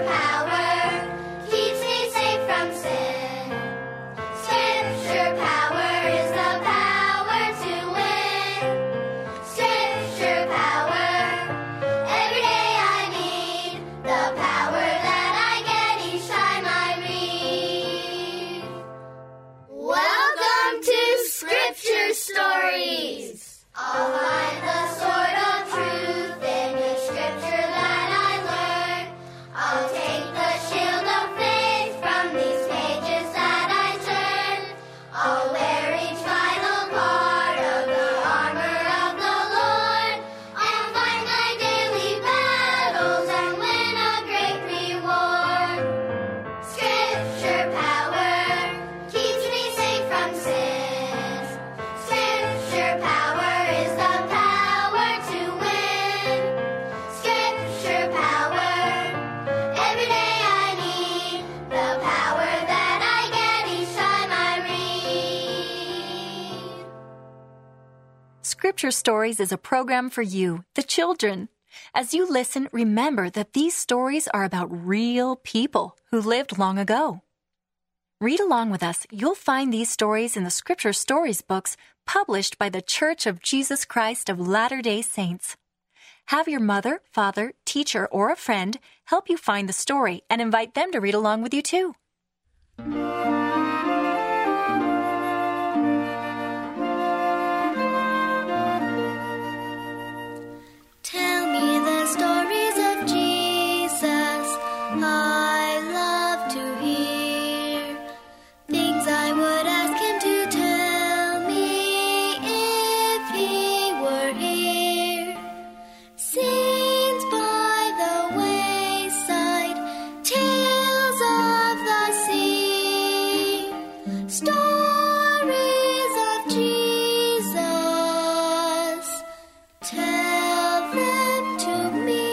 Scripture power keeps me safe from sin. Scripture power is the power to win. Scripture power, every day I need the power that I get each time I read. Welcome to Scripture Stories. I'll find the sword of truth in each scripture that I learn. I'll take the shield of faith from these pages that I turn. I'll wear each vital part of the armor of the Lord. I'll fight my daily battles and win a great reward. Scripture power keeps me safe from sin. Scripture power is the power to win. Scripture power, every day I need the power that I get each time I read. Scripture Stories is a program for you, the children. As you listen, remember that these stories are about real people who lived long ago. Read along with us. You'll find these stories in the Scripture Stories books published by the Church of Jesus Christ of Latter-day Saints. Have your mother, father, teacher, or a friend help you find the story and invite them to read along with you too. Tell me the stories of Jesus. I love to hear things I would ask him to tell me if he were here. Scenes by the wayside, tales of the sea, stories of Jesus. Tell them to me.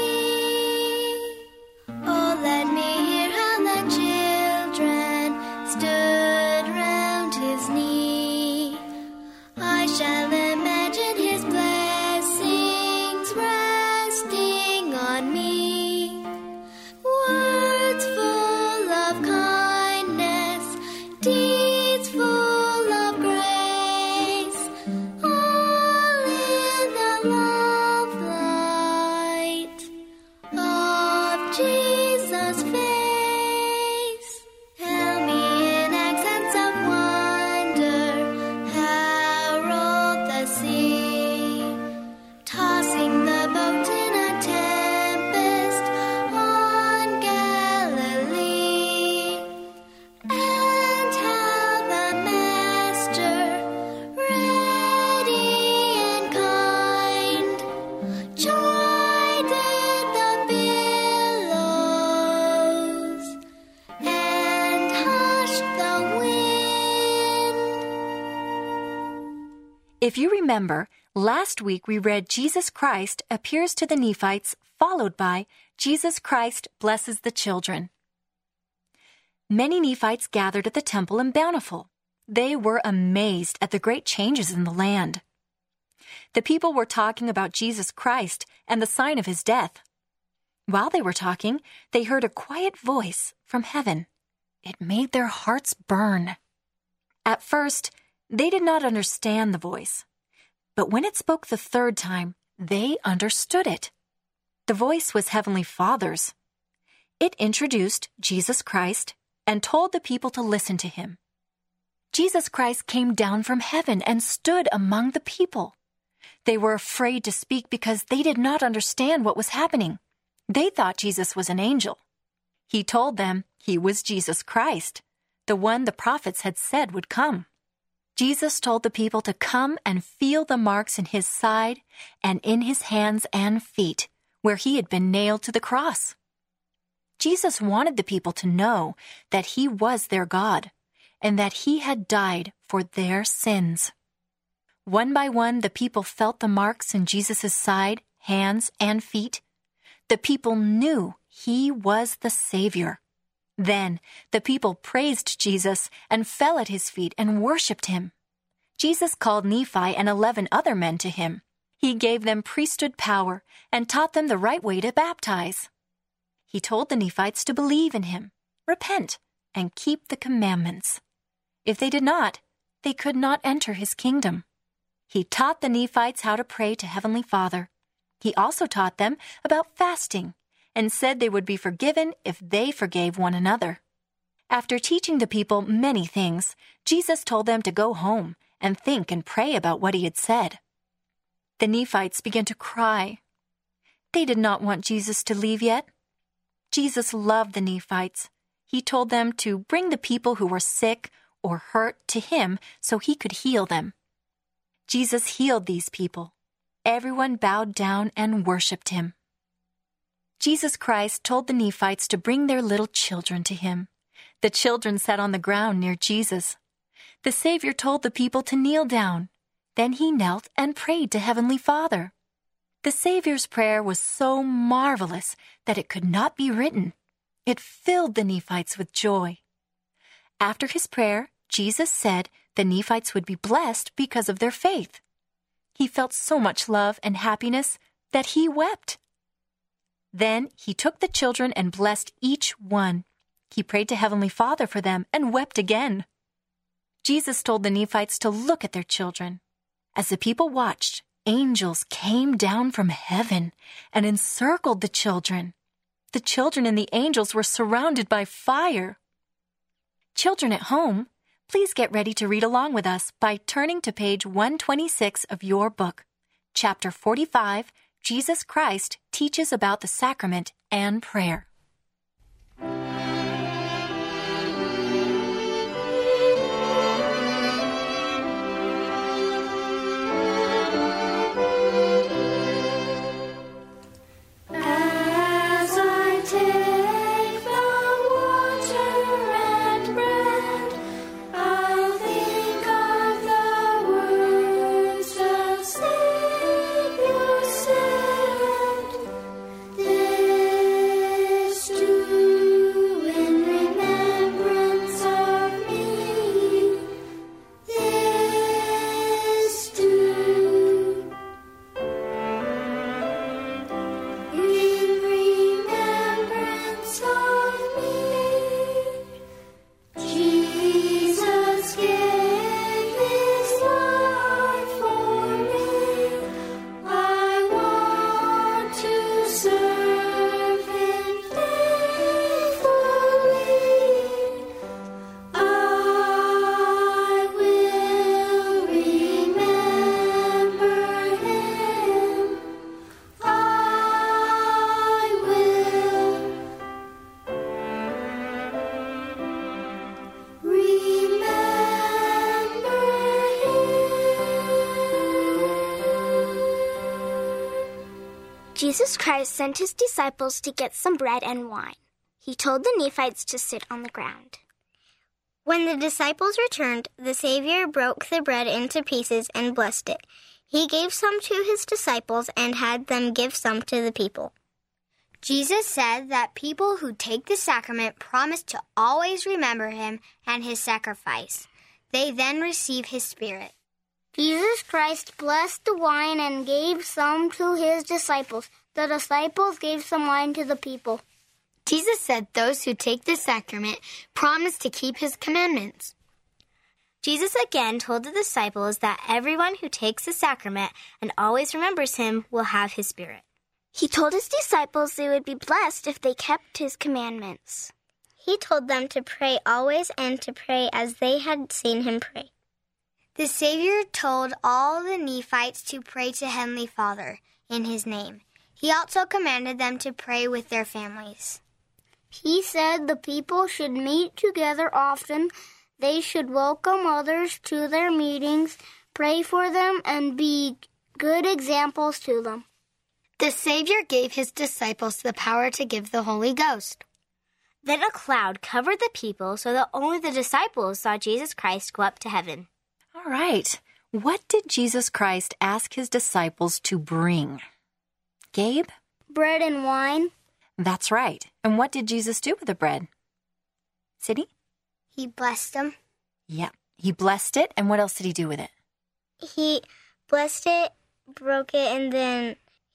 Oh, let me hear how the children stood round his knee. I shall imagine his blessings resting on me. Words full of kindness, deeds full of grace, all in the love light of Jesus' face. Tell me in accents of wonder how rolled the sea, tossing the boat in a tempest on Galilee, and how the Master, ready and kind, chided the billows and hushed the wind. If you remember, last week we read Jesus Christ appears to the Nephites, followed by Jesus Christ blesses the children. Many Nephites gathered at the temple in Bountiful. They were amazed at the great changes in the land. The people were talking about Jesus Christ and the sign of his death. While they were talking, they heard a quiet voice from heaven. It made their hearts burn. At first, they did not understand the voice. But when it spoke the third time, they understood it. The voice was Heavenly Father's. It introduced Jesus Christ and told the people to listen to him. Jesus Christ came down from heaven and stood among the people. They were afraid to speak because they did not understand what was happening. They thought Jesus was an angel. He told them he was Jesus Christ, the one the prophets had said would come. Jesus told the people to come and feel the marks in his side and in his hands and feet, where he had been nailed to the cross. Jesus wanted the people to know that he was their God and that he had died for their sins. One by one, the people felt the marks in Jesus' side, hands, and feet. The people knew he was the Savior. Then the people praised Jesus and fell at his feet and worshipped him. Jesus called Nephi and 11 other men to him. He gave them priesthood power and taught them the right way to baptize. He told the Nephites to believe in him, repent, and keep the commandments. If they did not, they could not enter his kingdom. He taught the Nephites how to pray to Heavenly Father. He also taught them about fasting and said they would be forgiven if they forgave one another. After teaching the people many things, Jesus told them to go home and think and pray about what he had said. The Nephites began to cry. They did not want Jesus to leave yet. Jesus loved the Nephites. He told them to bring the people who were sick or hurt to him so he could heal them. Jesus healed these people. Everyone bowed down and worshipped him. Jesus Christ told the Nephites to bring their little children to him. The children sat on the ground near Jesus. The Savior told the people to kneel down. Then he knelt and prayed to Heavenly Father. The Savior's prayer was so marvelous that it could not be written. It filled the Nephites with joy. After his prayer, Jesus said the Nephites would be blessed because of their faith. He felt so much love and happiness that he wept. Then he took the children and blessed each one. He prayed to Heavenly Father for them and wept again. Jesus told the Nephites to look at their children. As the people watched, angels came down from heaven and encircled the children. The children and the angels were surrounded by fire. Children at home, please get ready to read along with us by turning to page 126 of your book. Chapter 45, Jesus Christ teaches about the sacrament and prayer. Jesus Christ sent his disciples to get some bread and wine. He told the Nephites to sit on the ground. When the disciples returned, the Savior broke the bread into pieces and blessed it. He gave some to his disciples and had them give some to the people. Jesus said that people who take the sacrament promise to always remember him and his sacrifice. They then receive his Spirit. Jesus Christ blessed the wine and gave some to his disciples. The disciples gave some wine to the people. Jesus said those who take the sacrament promise to keep his commandments. Jesus again told the disciples that everyone who takes the sacrament and always remembers him will have his Spirit. He told his disciples they would be blessed if they kept his commandments. He told them to pray always and to pray as they had seen him pray. The Savior told all the Nephites to pray to Heavenly Father in his name. He also commanded them to pray with their families. He said the people should meet together often. They should welcome others to their meetings, pray for them, and be good examples to them. The Savior gave his disciples the power to give the Holy Ghost. Then a cloud covered the people so that only the disciples saw Jesus Christ go up to heaven. All right. What did Jesus Christ ask his disciples to bring? Gabe? Bread and wine. That's right. And what did Jesus do with the bread? Sydney? He blessed them. Yeah. He blessed it, and what else did he do with it? He blessed it, broke it, and then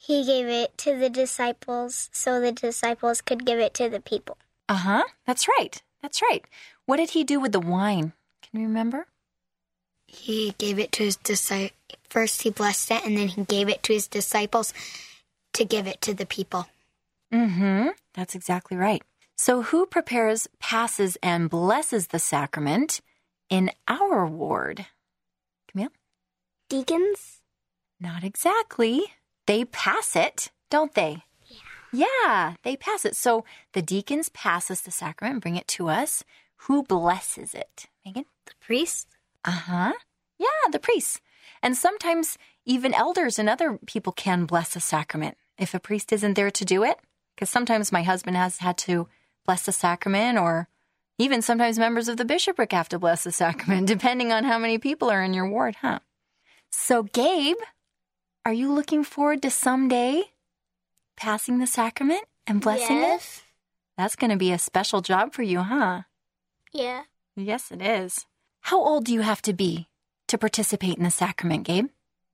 He gave it to the disciples so the disciples could give it to the people. That's right. That's right. What did he do with the wine? Can you remember? He gave it to his disciples. First he blessed it, and then he gave it to his disciples to give it to the people. That's exactly right. So who prepares, passes, and blesses the sacrament in our ward? Camille? Deacons? Not exactly. They pass it, don't they? Yeah, they pass it. So the deacons pass us the sacrament and bring it to us. Who blesses it? Megan? The priest? Yeah, the priests. And sometimes even elders and other people can bless a sacrament if a priest isn't there to do it. Because sometimes my husband has had to bless the sacrament, or even sometimes members of the bishopric have to bless the sacrament, depending on how many people are in your ward, huh? So, Gabe, are you looking forward to someday passing the sacrament and blessing it? That's going to be a special job for you, huh? Yeah. Yes, it is. How old do you have to be to participate in the sacrament, Gabe?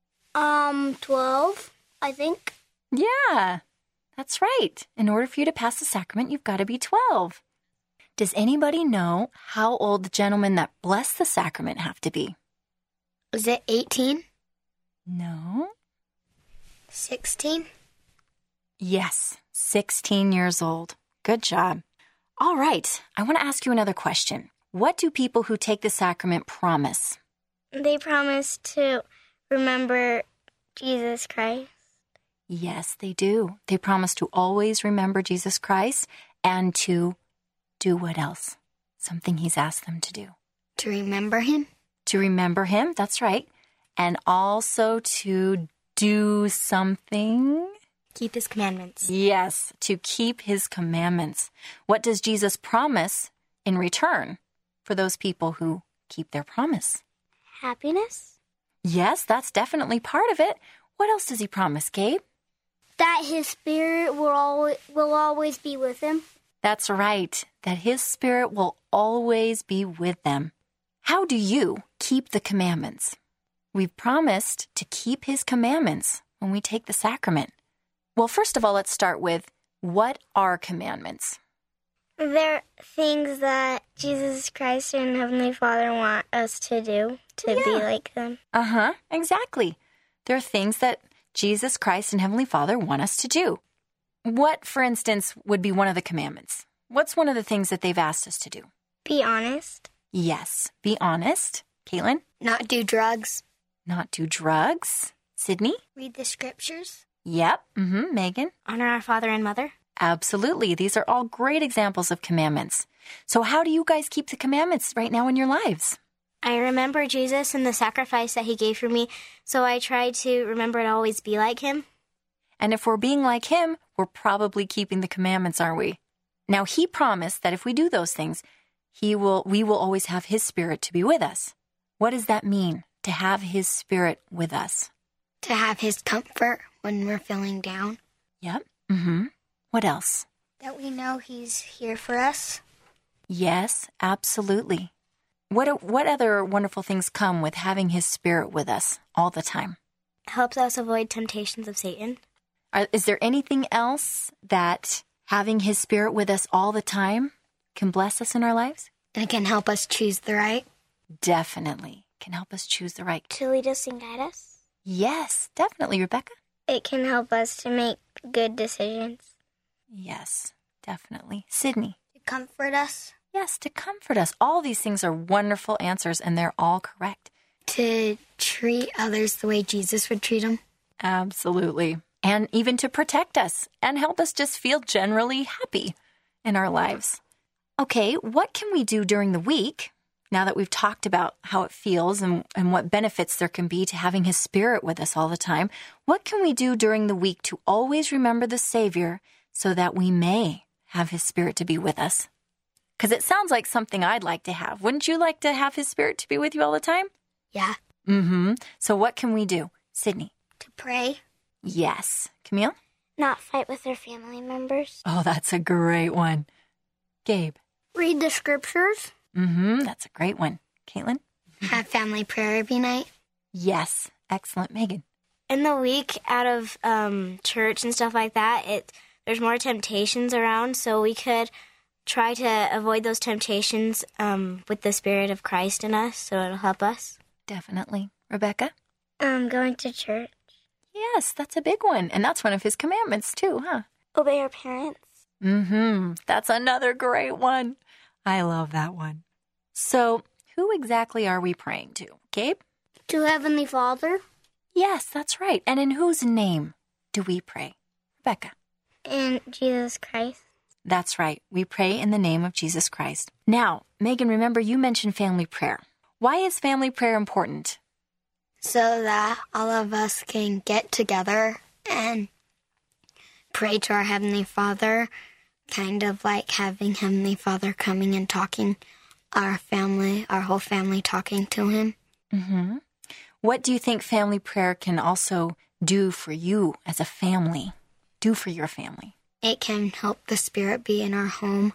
12, I think. Yeah, that's right. In order for you to pass the sacrament, you've got to be 12. Does anybody know how old the gentlemen that bless the sacrament have to be? Was it 18? No. 16? Yes, 16 years old. Good job. All right, I want to ask you another question. What do people who take the sacrament promise? They promise to remember Jesus Christ. Yes, they do. They promise to always remember Jesus Christ and to do what else? Something he's asked them to do. To remember him? To remember him, that's right. And also to do something. Keep his commandments. Yes, to keep his commandments. What does Jesus promise in return for those people who keep their promise? Happiness? Yes, that's definitely part of it. What else does he promise, Gabe? That his spirit will always be with him. That's right, that his spirit will always be with them. How do you keep the commandments? We've promised to keep his commandments when we take the sacrament. Well, first of all, let's start with, what are commandments? They're things that Jesus Christ and Heavenly Father want us to do, to be like them. Exactly. They're things that Jesus Christ and Heavenly Father want us to do. What, for instance, would be one of the commandments? What's one of the things that they've asked us to do? Be honest. Yes, be honest. Caitlin? Not do drugs. Not do drugs. Sydney? Read the scriptures. Yep. Megan? Honor our father and mother. Absolutely. These are all great examples of commandments. So how do you guys keep the commandments right now in your lives? I remember Jesus and the sacrifice that he gave for me, so I try to remember and always be like him. And if we're being like him, we're probably keeping the commandments, aren't we? Now, he promised that if we do those things, we will always have his spirit to be with us. What does that mean, to have his spirit with us? To have his comfort when we're feeling down. Yep. What else? That we know he's here for us. Yes, absolutely. What other wonderful things come with having his spirit with us all the time? It helps us avoid temptations of Satan. Is there anything else that having his spirit with us all the time can bless us in our lives? And it can help us choose the right. Definitely. Can help us choose the right. To lead us and guide us? Yes, definitely. Rebecca? It can help us to make good decisions. Yes, definitely. Sydney? To comfort us. Yes, to comfort us. All these things are wonderful answers, and they're all correct. To treat others the way Jesus would treat them. Absolutely. And even to protect us and help us just feel generally happy in our lives. Okay, what can we do during the week, now that we've talked about how it feels and what benefits there can be to having his spirit with us all the time? What can we do during the week to always remember the Savior so that we may have his spirit to be with us? Because it sounds like something I'd like to have. Wouldn't you like to have his spirit to be with you all the time? Yeah. So what can we do? Sydney? To pray. Yes. Camille? Not fight with our family members. Oh, that's a great one. Gabe? Read the scriptures. That's a great one. Caitlin? Have family prayer every night. Yes. Excellent. Megan? in the week out of church and stuff like that, there's more temptations around, so we could try to avoid those temptations with the Spirit of Christ in us, so it'll help us. Definitely. Rebecca? Going to church. Yes, that's a big one. And that's one of his commandments too, huh? Obey our parents. That's another great one. I love that one. So, who exactly are we praying to? Gabe? To Heavenly Father. Yes, that's right. And in whose name do we pray? Rebecca? In Jesus Christ. That's right. We pray in the name of Jesus Christ. Now, Megan, remember you mentioned family prayer. Why is family prayer important? So that all of us can get together and pray to our Heavenly Father, kind of like having Heavenly Father coming and talking, our whole family talking to him. Mm-hmm. What do you think family prayer can also do for you as a family? Do for your family? It can help the Spirit be in our home.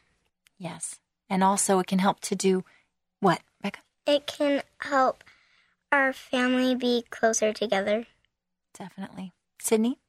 Yes. And also it can help to do what, Becca? It can help our family be closer together. Definitely. Sydney?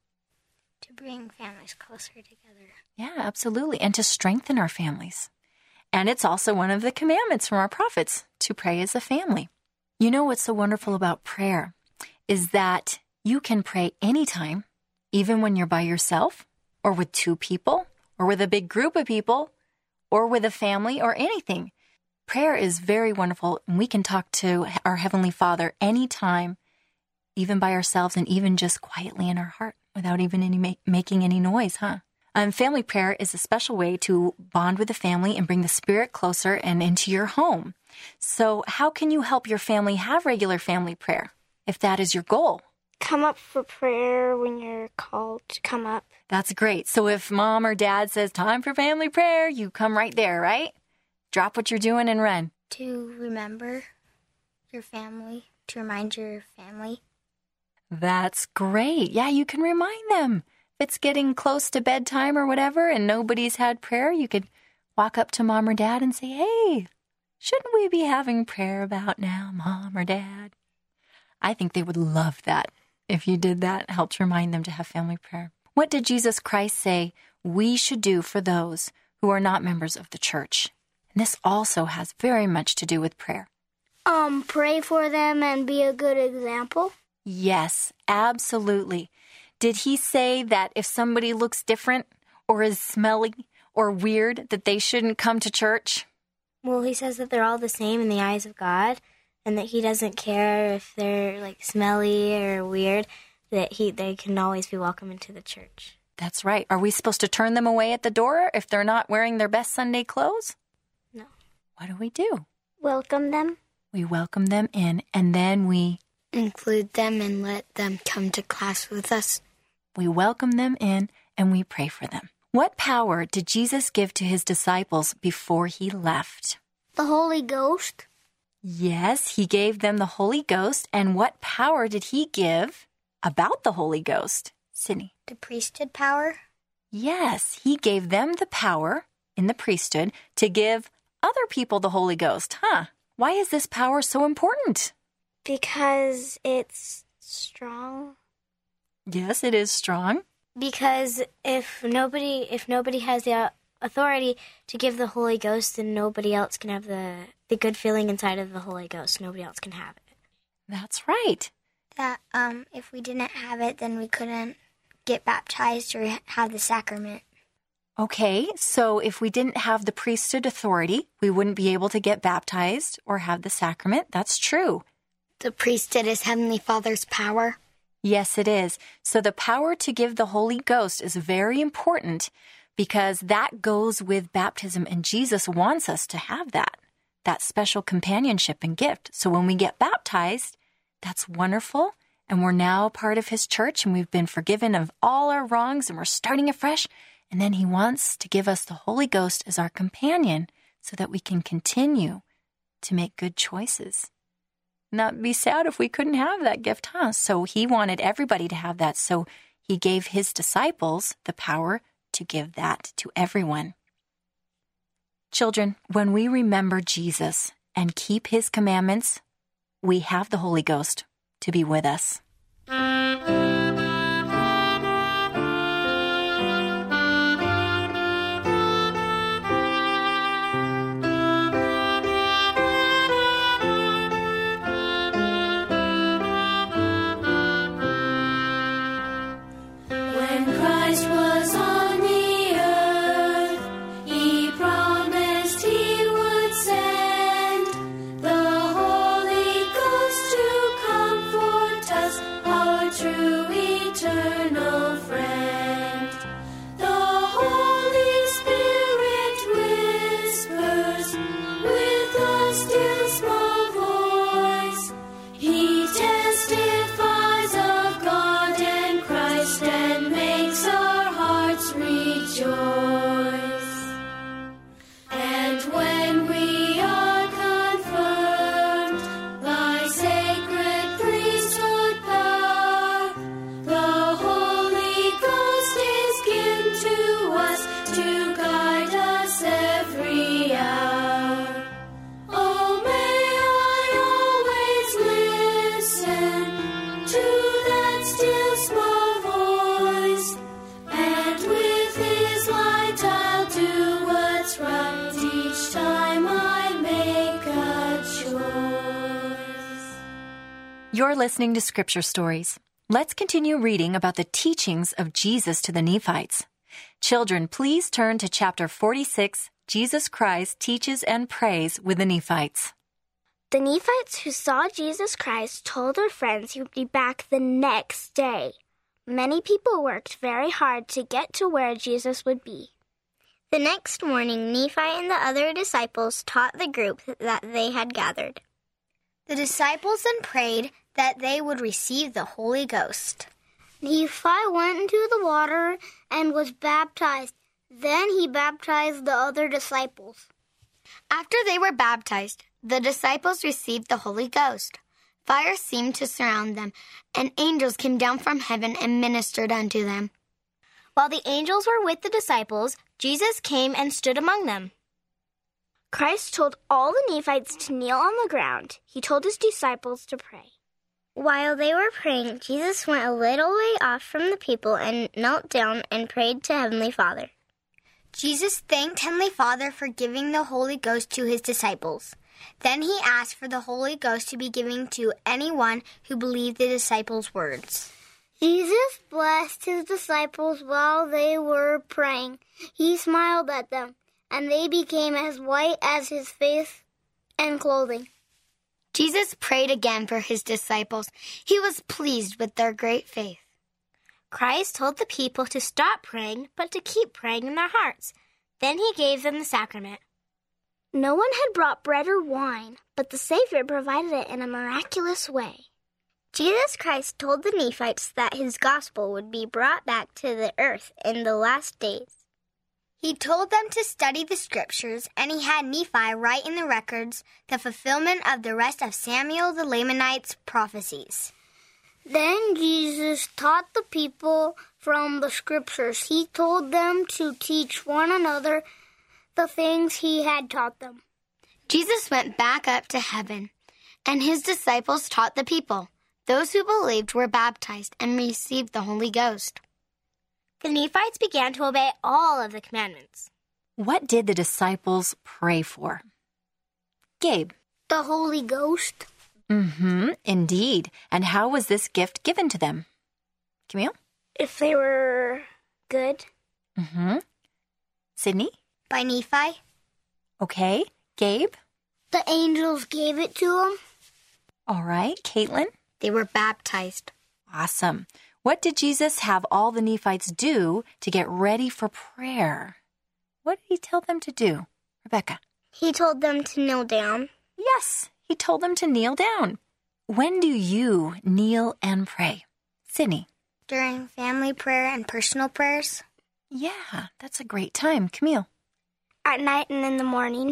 To bring families closer together. Yeah, absolutely. And to strengthen our families. And it's also one of the commandments from our prophets to pray as a family. You know what's so wonderful about prayer is that you can pray anytime, even when you're by yourself or with two people or with a big group of people or with a family or anything. Prayer is very wonderful, and we can talk to our Heavenly Father anytime, even by ourselves and even just quietly in our heart without even making any noise, huh? Family prayer is a special way to bond with the family and bring the Spirit closer and into your home. So how can you help your family have regular family prayer if that is your goal? Come up for prayer when you're called to come up. That's great. So if mom or dad says time for family prayer, you come right there, right? Drop what you're doing and run. To remember your family, to remind your family. That's great. Yeah, you can remind them. If it's getting close to bedtime or whatever and nobody's had prayer, you could walk up to mom or dad and say, hey, shouldn't we be having prayer about now, mom or dad? I think they would love that. If you did that, it helps remind them to have family prayer. What did Jesus Christ say we should do for those who are not members of the church? And this also has very much to do with prayer. Pray for them and be a good example. Yes, absolutely. Did he say that if somebody looks different or is smelly or weird, that they shouldn't come to church? Well, he says that they're all the same in the eyes of God, and that he doesn't care if they're like smelly or weird, that they can always be welcome into the church. That's right. Are we supposed to turn them away at the door if they're not wearing their best Sunday clothes? No. What do we do? Welcome them. We welcome them in, and then we include them and let them come to class with us. We welcome them in and we pray for them. What power did Jesus give to his disciples before he left? The Holy Ghost. Yes, he gave them the Holy Ghost. And what power did he give about the Holy Ghost? Sydney. The priesthood power. Yes, he gave them the power in the priesthood to give other people the Holy Ghost, huh? Why is this power so important? Because it's strong. Yes, it is strong. Because if nobody has the authority to give the Holy Ghost, then nobody else can have the good feeling inside of the Holy Ghost. Nobody else can have it. That's right. That if we didn't have it, then we couldn't get baptized or have the sacrament. Okay, so if we didn't have the priesthood authority, we wouldn't be able to get baptized or have the sacrament. That's true. The priesthood is Heavenly Father's power. Yes, it is. So the power to give the Holy Ghost is very important because that goes with baptism, and Jesus wants us to have that special companionship and gift. So when we get baptized, that's wonderful, and we're now part of his church, and we've been forgiven of all our wrongs, and we're starting afresh. And then he wants to give us the Holy Ghost as our companion so that we can continue to make good choices. Not be sad if we couldn't have that gift, huh? So he wanted everybody to have that. So he gave his disciples the power to give that to everyone. Children, when we remember Jesus and keep his commandments, we have the Holy Ghost to be with us. You're listening to Scripture Stories. Let's continue reading about the teachings of Jesus to the Nephites. Children, please turn to chapter 46, Jesus Christ Teaches and Prays with the Nephites. The Nephites who saw Jesus Christ told their friends he would be back the next day. Many people worked very hard to get to where Jesus would be. The next morning, Nephi and the other disciples taught the group that they had gathered. The disciples then prayed that they would receive the Holy Ghost. Nephi went into the water and was baptized. Then he baptized the other disciples. After they were baptized, the disciples received the Holy Ghost. Fire seemed to surround them, and angels came down from heaven and ministered unto them. While the angels were with the disciples, Jesus came and stood among them. Christ told all the Nephites to kneel on the ground. He told his disciples to pray. While they were praying, Jesus went a little way off from the people and knelt down and prayed to Heavenly Father. Jesus thanked Heavenly Father for giving the Holy Ghost to his disciples. Then he asked for the Holy Ghost to be given to anyone who believed the disciples' words. Jesus blessed his disciples while they were praying. He smiled at them, and they became as white as his face and clothing. Jesus prayed again for his disciples. He was pleased with their great faith. Christ told the people to stop praying, but to keep praying in their hearts. Then he gave them the sacrament. No one had brought bread or wine, but the Savior provided it in a miraculous way. Jesus Christ told the Nephites that his gospel would be brought back to the earth in the last days. He told them to study the scriptures, and he had Nephi write in the records the fulfillment of the rest of Samuel the Lamanite's prophecies. Then Jesus taught the people from the scriptures. He told them to teach one another the things he had taught them. Jesus went back up to heaven, and his disciples taught the people. Those who believed were baptized and received the Holy Ghost. The Nephites began to obey all of the commandments. What did the disciples pray for? Gabe. The Holy Ghost. Indeed. And how was this gift given to them? Camille? If they were good. Sydney? By Nephi. Okay. Gabe? The angels gave it to them. All right. Caitlin? They were baptized. Awesome. What did Jesus have all the Nephites do to get ready for prayer? What did he tell them to do? Rebecca? He told them to kneel down. Yes, he told them to kneel down. When do you kneel and pray? Sydney? During family prayer and personal prayers. Yeah, that's a great time. Camille? At night and in the morning.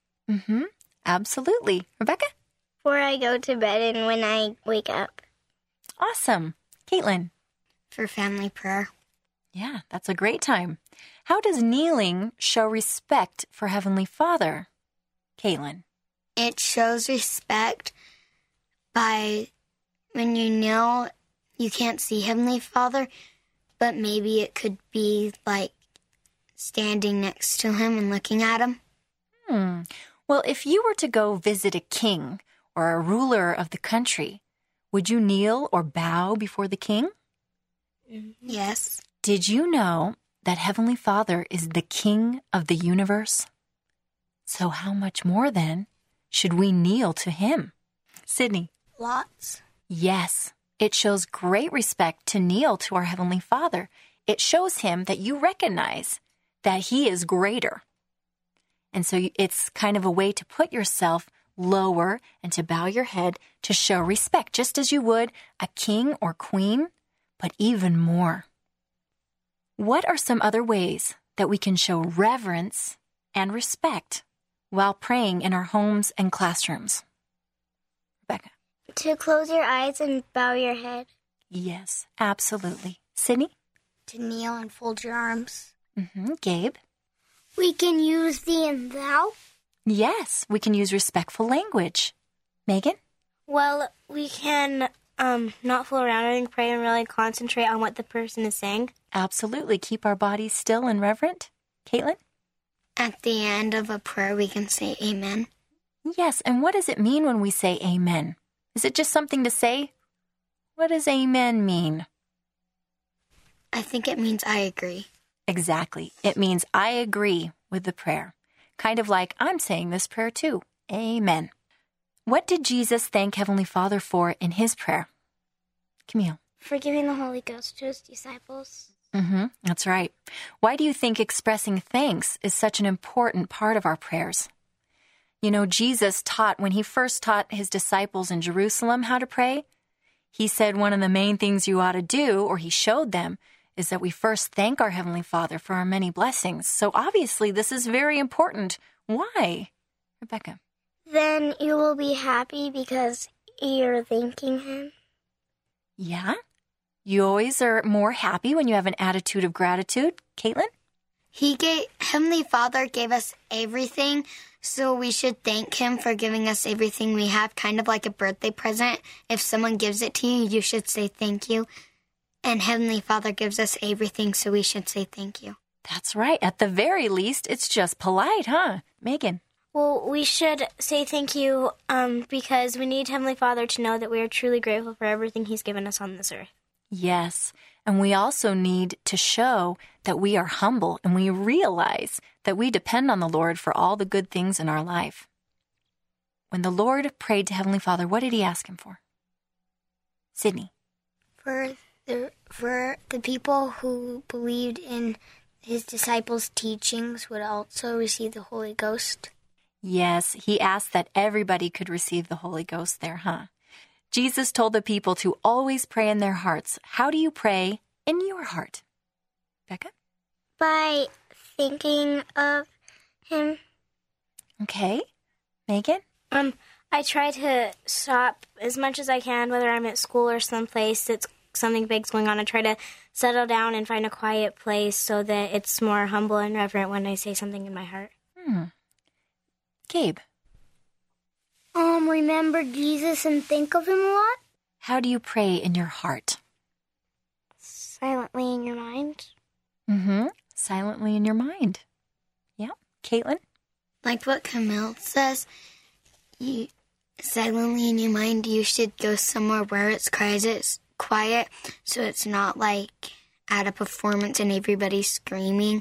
Absolutely. Rebecca? Before I go to bed and when I wake up. Awesome. Caitlin? For family prayer. Yeah, that's a great time. How does kneeling show respect for Heavenly Father? Caitlin? It shows respect by when you kneel you can't see Heavenly Father, but maybe it could be like standing next to him and looking at him. Well, if you were to go visit a king or a ruler of the country, would you kneel or bow before the king? Yes. Did you know that Heavenly Father is the King of the universe? So how much more, then, should we kneel to him? Sydney? Lots. Yes, it shows great respect to kneel to our Heavenly Father. It shows him that you recognize that he is greater. And so it's kind of a way to put yourself lower and to bow your head to show respect, just as you would a king or queen, but even more. What are some other ways that we can show reverence and respect while praying in our homes and classrooms? Rebecca? To close your eyes and bow your head. Yes, absolutely. Sydney? To kneel and fold your arms. Gabe? We can use thee and thou. Yes, we can use respectful language. Megan? Well, we can not fool around and pray and really concentrate on what the person is saying. Absolutely. Keep our bodies still and reverent. Caitlin? At the end of a prayer, we can say amen. Yes, and what does it mean when we say amen? Is it just something to say? What does amen mean? I think it means I agree. Exactly. It means I agree with the prayer. Kind of like I'm saying this prayer too. Amen. What did Jesus thank Heavenly Father for in his prayer? Camille? For giving the Holy Ghost to his disciples. That's right. Why do you think expressing thanks is such an important part of our prayers? You know, Jesus taught, when he first taught his disciples in Jerusalem how to pray, he said one of the main things you ought to do, or he showed them, is that we first thank our Heavenly Father for our many blessings. So obviously this is very important. Why? Rebecca? Then you will be happy because you're thanking him. Yeah? You always are more happy when you have an attitude of gratitude. Caitlin? Heavenly Father gave us everything, so we should thank him for giving us everything we have, kind of like a birthday present. If someone gives it to you, you should say thank you. And Heavenly Father gives us everything, so we should say thank you. That's right. At the very least, it's just polite, huh? Megan? Well, we should say thank you because we need Heavenly Father to know that we are truly grateful for everything he's given us on this earth. Yes, and we also need to show that we are humble and we realize that we depend on the Lord for all the good things in our life. When the Lord prayed to Heavenly Father, what did he ask him for? Sydney? For the people who believed in his disciples' teachings would also receive the Holy Ghost. Yes, he asked that everybody could receive the Holy Ghost there, huh? Jesus told the people to always pray in their hearts. How do you pray in your heart? Becca? By thinking of him. Okay. Megan? I try to stop as much as I can, whether I'm at school or someplace that's something big's going on. I try to settle down and find a quiet place so that it's more humble and reverent when I say something in my heart. Gabe? Remember Jesus and think of him a lot? How do you pray in your heart? Silently in your mind. Silently in your mind. Yeah. Caitlin? Like what Camille says, you silently in your mind, you should go somewhere where it's quiet, so it's not like at a performance and everybody's screaming.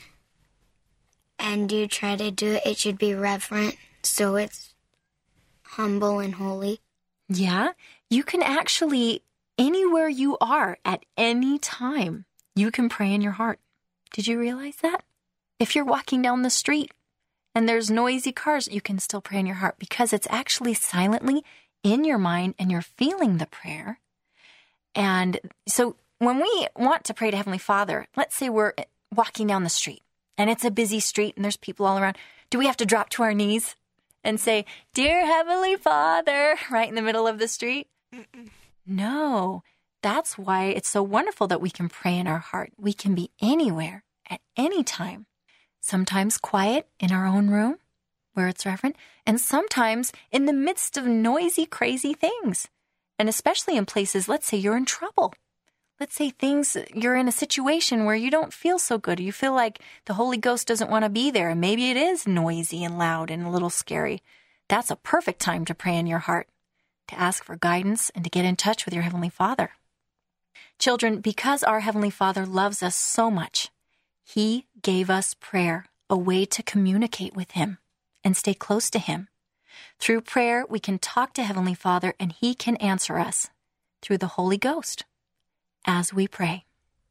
And you try to do it, it should be reverent, so it's humble and holy. Yeah, you can actually, anywhere you are at any time, you can pray in your heart. Did you realize that? If you're walking down the street and there's noisy cars, you can still pray in your heart because it's actually silently in your mind and you're feeling the prayer. And so when we want to pray to Heavenly Father, let's say we're walking down the street and it's a busy street and there's people all around. Do we have to drop to our knees and say, "Dear Heavenly Father," right in the middle of the street? No, that's why it's so wonderful that we can pray in our heart. We can be anywhere at any time, sometimes quiet in our own room where it's reverent, and sometimes in the midst of noisy, crazy things. And especially in places, let's say you're in trouble. Let's say you're in a situation where you don't feel so good. You feel like the Holy Ghost doesn't want to be there, and maybe it is noisy and loud and a little scary. That's a perfect time to pray in your heart, to ask for guidance and to get in touch with your Heavenly Father. Children, because our Heavenly Father loves us so much, He gave us prayer, a way to communicate with Him and stay close to Him. Through prayer, we can talk to Heavenly Father, and He can answer us through the Holy Ghost as we pray.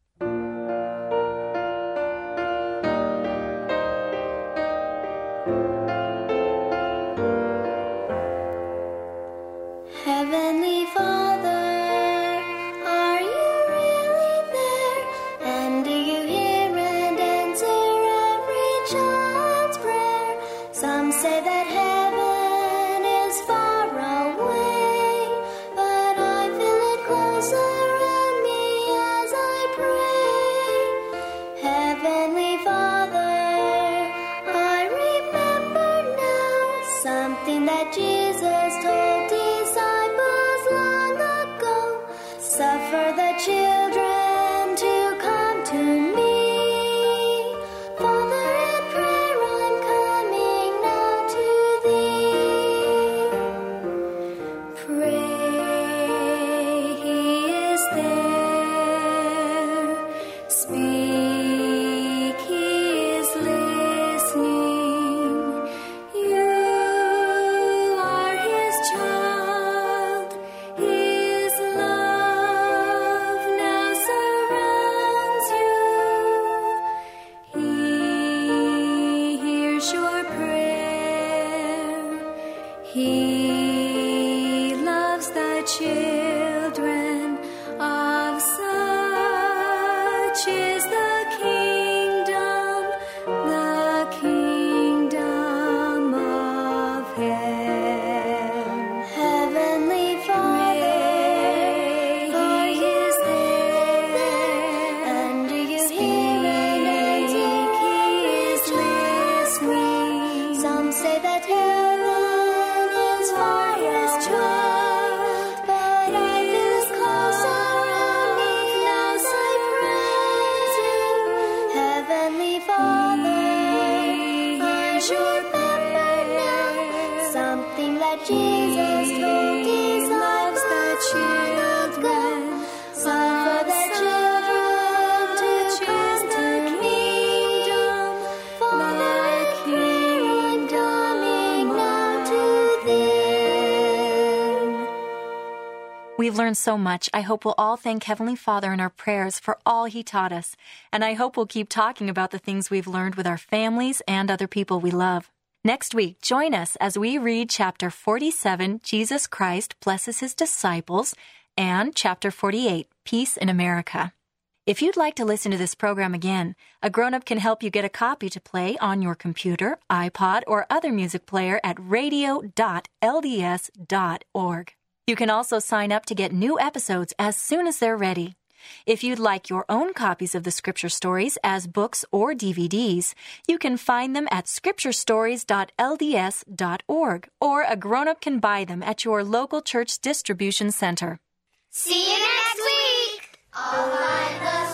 Heavenly Father, are you really there? And do you hear and answer every child's prayer? Some say that heaven is far away, but I feel it close around me as I pray. Heavenly Father, I remember now something that Jesus told disciples long ago. Suffer the children to come to me. Father, in prayer I'm coming now to thee. Pray, He is there. Speak, He is listening. You are His child. His love now surrounds you. He hears your prayer. He loves the children. Of such is the kingdom of heaven. Heavenly Father, He is there. And do you hear and answer? He is listening. Some say that heaven is far His child, but I feel as close around me as I praise you. Heavenly Father, I remember now something that Jesus told disciples long ago. Suffer the children to come to me. Father, here I'm coming now to thee. We've learned so much. I hope we'll all thank Heavenly Father in our prayers for all He taught us. And I hope we'll keep talking about the things we've learned with our families and other people we love. Next week, join us as we read chapter 47, Jesus Christ Blesses His Disciples, and chapter 48, Peace in America. If you'd like to listen to this program again, a grown-up can help you get a copy to play on your computer, iPod, or other music player at radio.lds.org. You can also sign up to get new episodes as soon as they're ready. If you'd like your own copies of the Scripture Stories as books or DVDs, you can find them at scripturestories.lds.org, or a grown-up can buy them at your local church distribution center. See you next week. I'll find the